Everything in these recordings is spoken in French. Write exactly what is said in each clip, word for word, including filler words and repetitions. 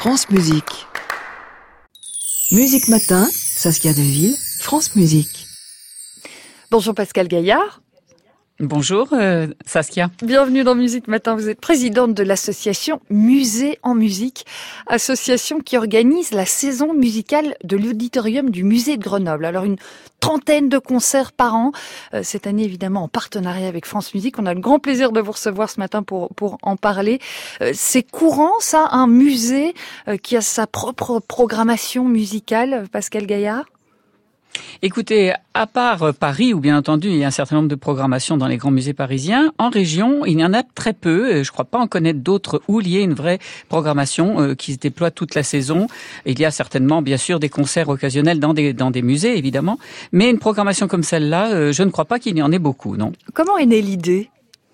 France Musique. Musique Matin, Saskia Deville, France Musique. Bonjour Pascal Gaillard. Bonjour euh, Saskia. Bienvenue dans Musique Matin. Vous êtes présidente de l'association Musée en Musique, association qui organise la saison musicale de l'auditorium du musée de Grenoble. Alors une trentaine de concerts par an. Euh, cette année évidemment en partenariat avec France Musique. On a le grand plaisir de vous recevoir ce matin pour pour en parler. Euh, c'est courant ça, un musée euh, qui a sa propre programmation musicale, Pascal Gaillard? Écoutez, à part Paris, où bien entendu il y a un certain nombre de programmations dans les grands musées parisiens, en région, il y en a très peu. Je ne crois pas en connaître d'autres où il y ait une vraie programmation euh, qui se déploie toute la saison. Il y a certainement, bien sûr, des concerts occasionnels dans des, dans des musées, évidemment. Mais une programmation comme celle-là, euh, je ne crois pas qu'il y en ait beaucoup, non. Comment est née l'idée ?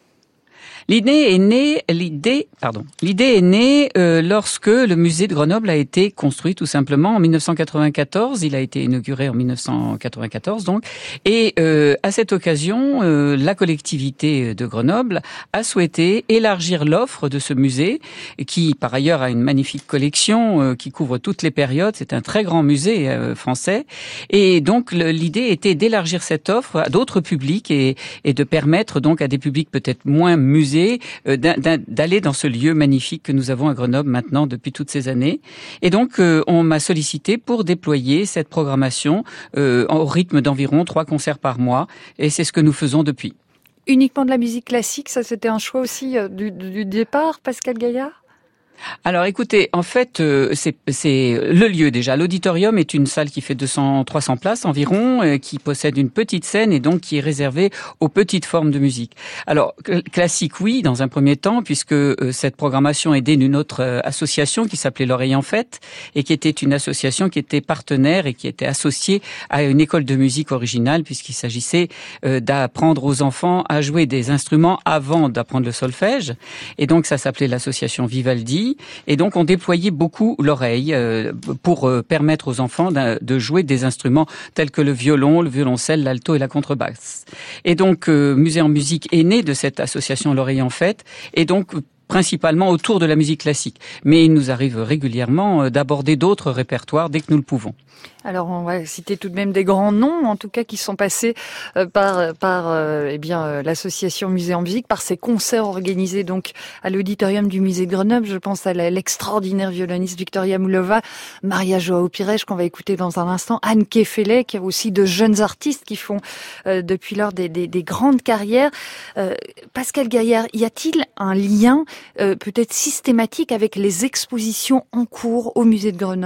L'idée est née, l'idée, pardon, l'idée est née euh, lorsque le musée de Grenoble a été construit tout simplement en dix-neuf cent quatre-vingt-quatorze. Il a été inauguré en dix-neuf cent quatre-vingt-quatorze donc, et euh, à cette occasion, euh, la collectivité de Grenoble a souhaité élargir l'offre de ce musée, qui par ailleurs a une magnifique collection euh, qui couvre toutes les périodes. C'est un très grand musée euh, français, et donc le, l'idée était d'élargir cette offre à d'autres publics et, et de permettre donc à des publics peut-être moins musées d'aller dans ce lieu magnifique que nous avons à Grenoble maintenant depuis toutes ces années. Et donc, euh, on m'a sollicité pour déployer cette programmation euh, au rythme d'environ trois concerts par mois. Et c'est ce que nous faisons depuis. Uniquement de la musique classique, ça c'était un choix aussi euh, du, du départ, Pascal Gaillard ? Alors écoutez, en fait, euh, c'est, c'est le lieu déjà. L'auditorium est une salle qui fait deux cents, trois cents places environ, euh, qui possède une petite scène et donc qui est réservée aux petites formes de musique. Alors classique, oui, dans un premier temps, puisque euh, cette programmation est née d'une autre euh, association qui s'appelait L'Oreille en Fête et qui était une association qui était partenaire et qui était associée à une école de musique originale, puisqu'il s'agissait euh, d'apprendre aux enfants à jouer des instruments avant d'apprendre le solfège. Et donc ça s'appelait l'association Vivaldi. Et donc, on déployait beaucoup l'oreille euh, pour euh, permettre aux enfants de jouer des instruments tels que le violon, le violoncelle, l'alto et la contrebasse. Et donc, euh, Musée en Musique est né de cette association L'Oreille en Fête, et donc principalement autour de la musique classique. Mais il nous arrive régulièrement d'aborder d'autres répertoires dès que nous le pouvons. Alors on va citer tout de même des grands noms, en tout cas qui sont passés euh, par par euh, eh bien euh, l'association Musée en Musique, par ces concerts organisés donc à l'auditorium du musée de Grenoble. Je pense à la, l'extraordinaire violoniste Victoria Moulova, Maria Joao Pires qu'on va écouter dans un instant, Anne Kefelec, qui a aussi de jeunes artistes qui font euh, depuis lors des, des, des grandes carrières. Euh, Pascal Gaillard, y a-t-il un lien euh, peut-être systématique avec les expositions en cours au musée de Grenoble ?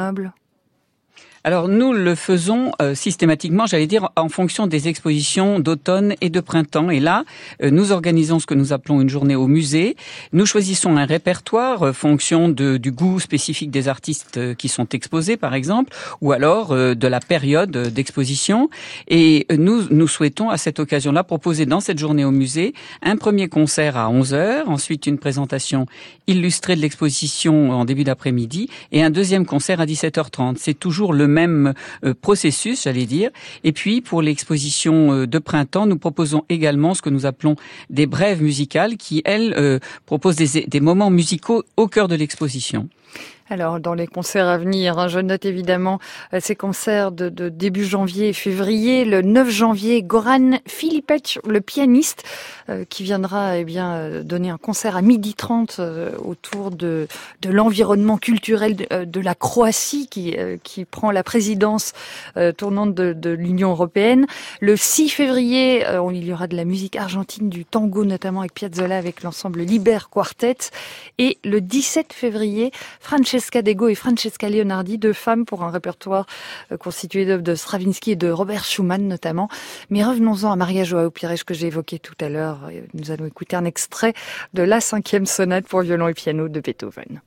Alors nous le faisons euh, systématiquement, j'allais dire, en fonction des expositions d'automne et de printemps. Et là, euh, nous organisons ce que nous appelons une journée au musée. Nous choisissons un répertoire euh, fonction de, du goût spécifique des artistes euh, qui sont exposés, par exemple, ou alors euh, de la période euh, d'exposition. Et euh, nous, nous souhaitons à cette occasion-là proposer dans cette journée au musée un premier concert à onze heures, ensuite une présentation illustrée de l'exposition en début d'après-midi et un deuxième concert à dix-sept heures trente. C'est toujours le même euh, processus, j'allais dire. Et puis, pour l'exposition euh, de printemps, nous proposons également ce que nous appelons des brèves musicales qui, elles, euh, proposent des, des moments musicaux au cœur de l'exposition. Alors, dans les concerts à venir, hein, je note évidemment euh, ces concerts de, de début janvier et février. Le neuf janvier, Goran Filipec, le pianiste, euh, qui viendra eh bien euh, donner un concert à midi trente euh, autour de, de l'environnement culturel de, euh, de la Croatie, qui, euh, qui prend la présidence euh, tournante de, de l'Union européenne. Le six février, euh, il y aura de la musique argentine, du tango notamment avec Piazzolla, avec l'ensemble Liber Quartet. Et le dix-sept février, Francesca Dego et Francesca Leonardi, deux femmes pour un répertoire constitué d'œuvres de Stravinsky et de Robert Schumann notamment. Mais revenons-en à Maria Joao Pires que j'ai évoqué tout à l'heure. Nous allons écouter un extrait de la cinquième sonate pour violon et piano de Beethoven.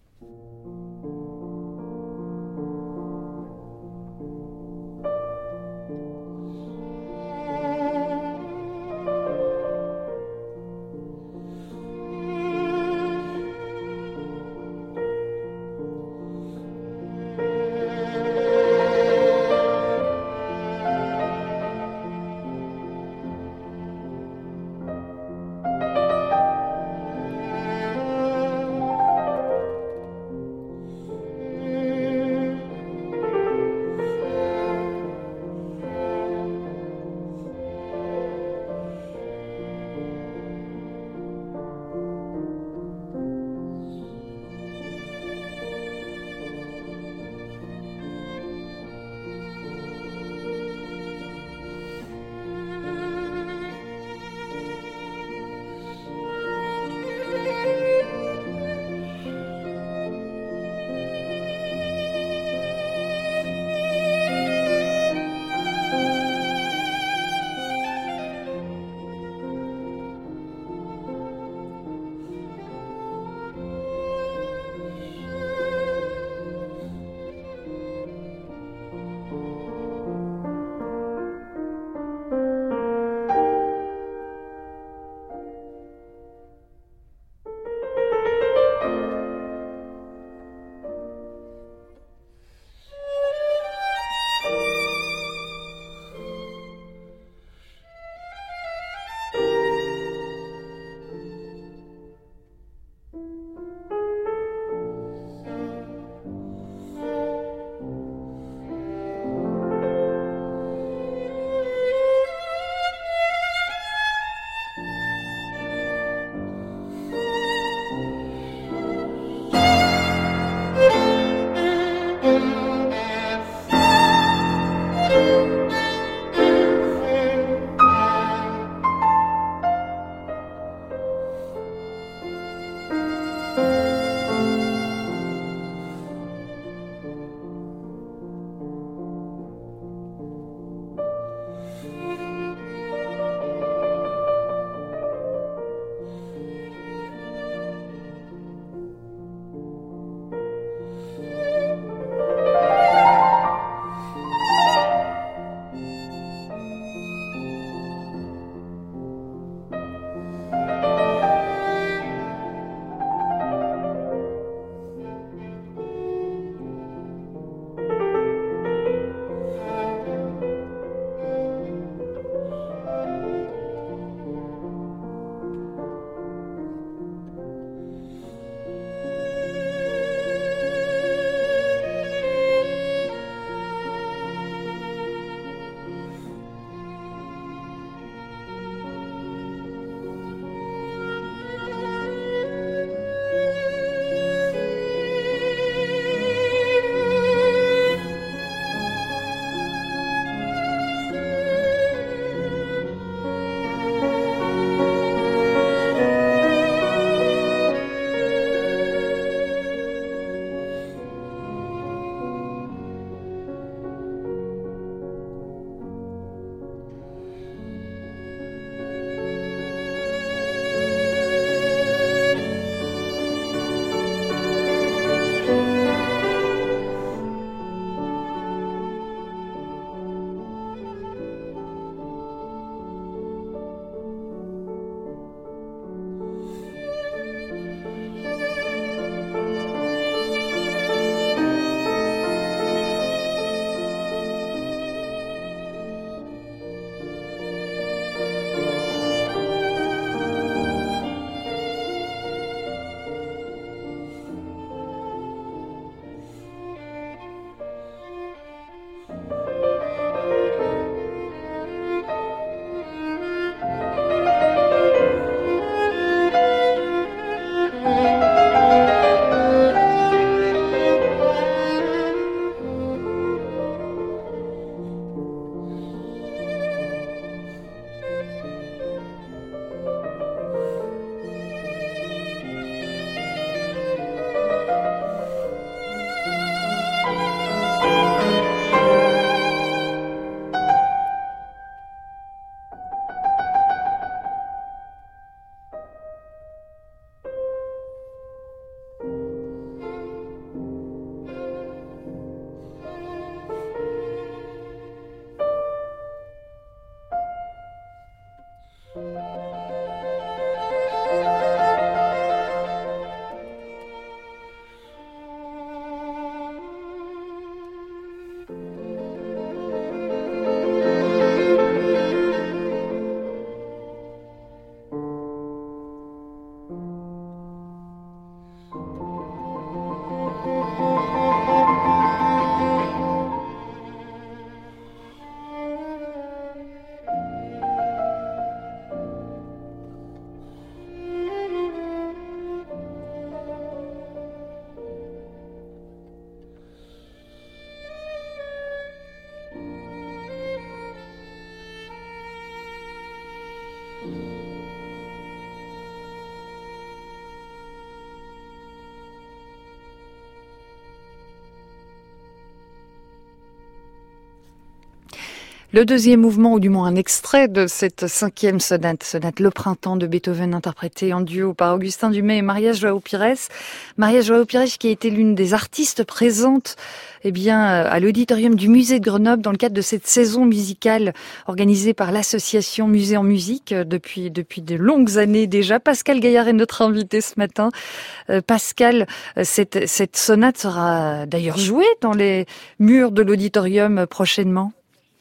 Le deuxième mouvement, ou du moins un extrait de cette cinquième sonate, sonate Le Printemps de Beethoven, interprétée en duo par Augustin Dumay et Maria João Pires. Maria João Pires qui a été l'une des artistes présentes eh bien, à l'auditorium du musée de Grenoble dans le cadre de cette saison musicale organisée par l'association Musée en musique depuis, depuis de longues années déjà. Pascal Gaillard est notre invité ce matin. Euh, Pascal, cette, cette sonate sera d'ailleurs jouée dans les murs de l'auditorium prochainement.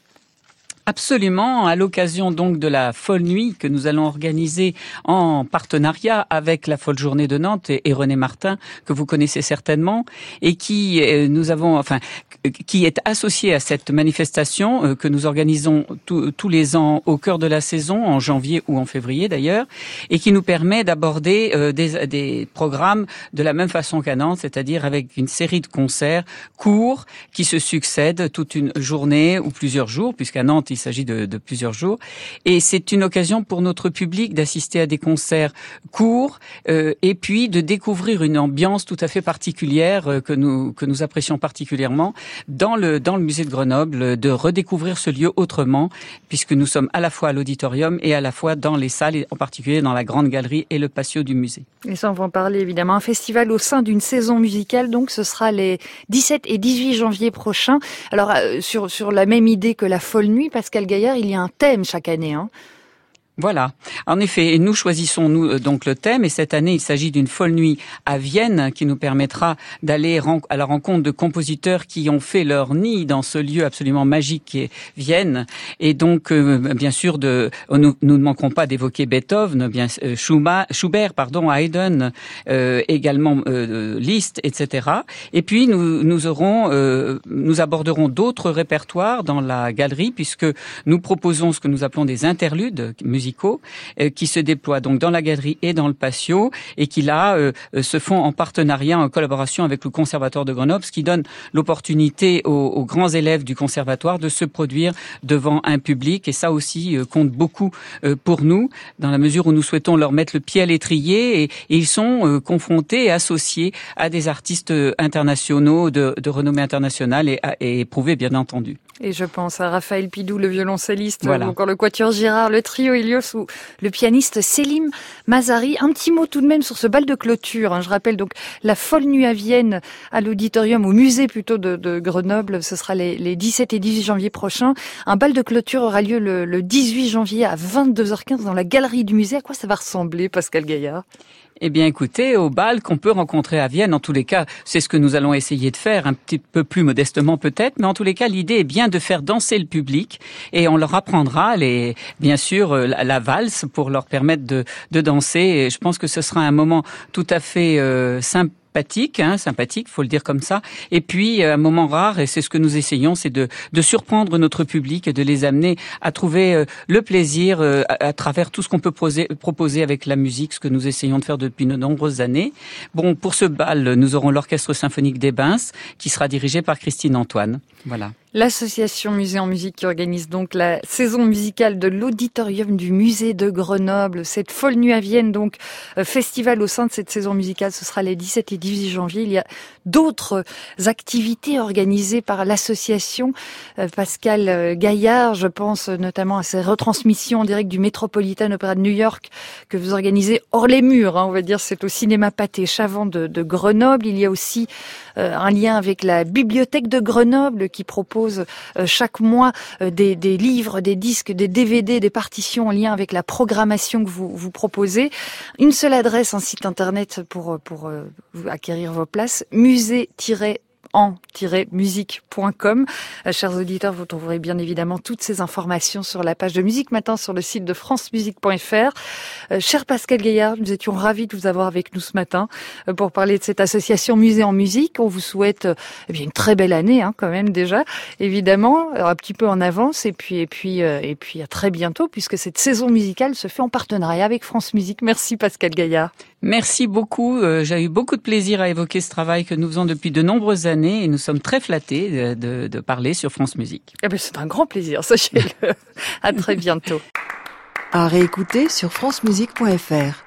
Absolument, à l'occasion donc de la Folle Nuit que nous allons organiser en partenariat avec la Folle Journée de Nantes et, et René Martin, que vous connaissez certainement, et qui euh, nous avons, enfin, qui est associé à cette manifestation euh, que nous organisons tout, tous les ans au cœur de la saison, en janvier ou en février d'ailleurs, et qui nous permet d'aborder euh, des, des programmes de la même façon qu'à Nantes, c'est-à-dire avec une série de concerts courts qui se succèdent toute une journée ou plusieurs jours, puisqu'à Nantes, il s'agit de, de plusieurs jours. Et c'est une occasion pour notre public d'assister à des concerts courts euh, et puis de découvrir une ambiance tout à fait particulière euh, que nous que nous apprécions particulièrement dans le dans le musée de Grenoble, de redécouvrir ce lieu autrement, puisque nous sommes à la fois à l'auditorium et à la fois dans les salles, et en particulier dans la grande galerie et le patio du musée. Et ça, on va en parler évidemment. Un festival au sein d'une saison musicale, donc ce sera les dix-sept et dix-huit janvier prochains. Alors euh, sur sur la même idée que la Folle Nuit, Pascal Gaillard, il y a un thème chaque année, hein. Voilà. En effet, nous choisissons nous donc le thème, et cette année il s'agit d'une Folle Nuit à Vienne qui nous permettra d'aller à la rencontre de compositeurs qui ont fait leur nid dans ce lieu absolument magique qui est Vienne, et donc euh, bien sûr de nous, nous ne manquerons pas d'évoquer Beethoven, bien euh, Schubert, Schubert, pardon, Haydn, euh, également euh, Liszt, et cetera. Et puis nous nous aurons euh, nous aborderons d'autres répertoires dans la galerie, puisque nous proposons ce que nous appelons des interludes musicaux qui se déploient donc dans la galerie et dans le patio, et qui là euh, se font en partenariat, en collaboration avec le Conservatoire de Grenoble, ce qui donne l'opportunité aux, aux grands élèves du Conservatoire de se produire devant un public, et ça aussi euh, compte beaucoup euh, pour nous, dans la mesure où nous souhaitons leur mettre le pied à l'étrier, et, et ils sont euh, confrontés et associés à des artistes internationaux de, de renommée internationale et, et éprouvés bien entendu. Et je pense à Raphaël Pidou, le violoncelliste, voilà. ou encore le Quatuor Girard, le trio Helios ou le pianiste Selim Mazari. Un petit mot tout de même sur ce bal de clôture, hein. Je rappelle donc la Folle Nuit à Vienne, à l'auditorium, au musée plutôt de, de Grenoble. Ce sera les, les dix-sept et dix-huit janvier prochains. Un bal de clôture aura lieu le, le dix-huit janvier à vingt-deux heures quinze dans la galerie du musée. À quoi ça va ressembler, Pascal Gaillard ? Eh bien, écoutez, au bal qu'on peut rencontrer à Vienne, en tous les cas, c'est ce que nous allons essayer de faire, un petit peu plus modestement peut-être, mais en tous les cas, l'idée est bien de faire danser le public, et on leur apprendra, les, bien sûr, la, la valse pour leur permettre de, de danser. Et je pense que ce sera un moment tout à fait euh, sympa. Sympathique, hein, sympathique, faut le dire comme ça. Et puis un moment rare, et c'est ce que nous essayons, c'est de, de surprendre notre public et de les amener à trouver euh, le plaisir euh, à, à travers tout ce qu'on peut poser, proposer avec la musique, ce que nous essayons de faire depuis de nombreuses années. Bon, pour ce bal, nous aurons l'Orchestre Symphonique des Bains, qui sera dirigé par Christine Antoine. Voilà. L'association Musée en musique qui organise donc la saison musicale de l'auditorium du musée de Grenoble. Cette Folle Nuit à Vienne, donc euh, festival au sein de cette saison musicale, ce sera les dix-sept et dix-huit janvier. Il y a d'autres activités organisées par l'association. Euh, Pascal euh, Gaillard, je pense notamment à ces retransmissions en direct du Metropolitan Opera de New York que vous organisez hors les murs, hein, on va dire, c'est au cinéma Pathé Chavant de, de Grenoble. Il y a aussi euh, un lien avec la bibliothèque de Grenoble qui propose chaque mois des, des livres, des disques, des D V D, des partitions en lien avec la programmation que vous, vous proposez. Une seule adresse, un site internet pour, pour acquérir vos places, musée en musique point com. Euh, chers auditeurs, vous trouverez bien évidemment toutes ces informations sur la page de Musique Matin sur le site de france musique point f r. Euh, cher Pascal Gaillard, nous étions ravis de vous avoir avec nous ce matin euh, pour parler de cette association Musée en musique. On vous souhaite euh, eh bien une très belle année, hein, quand même déjà, évidemment, un petit peu en avance, et puis et puis euh, et puis à très bientôt, puisque cette saison musicale se fait en partenariat avec France Musique. Merci Pascal Gaillard. Merci beaucoup. Euh, j'ai eu beaucoup de plaisir à évoquer ce travail que nous faisons depuis de nombreuses années, et nous sommes très flattés de, de, de parler sur France Musique. Eh bien, c'est un grand plaisir, sachez-le. À très bientôt. À réécouter sur france musique point f r.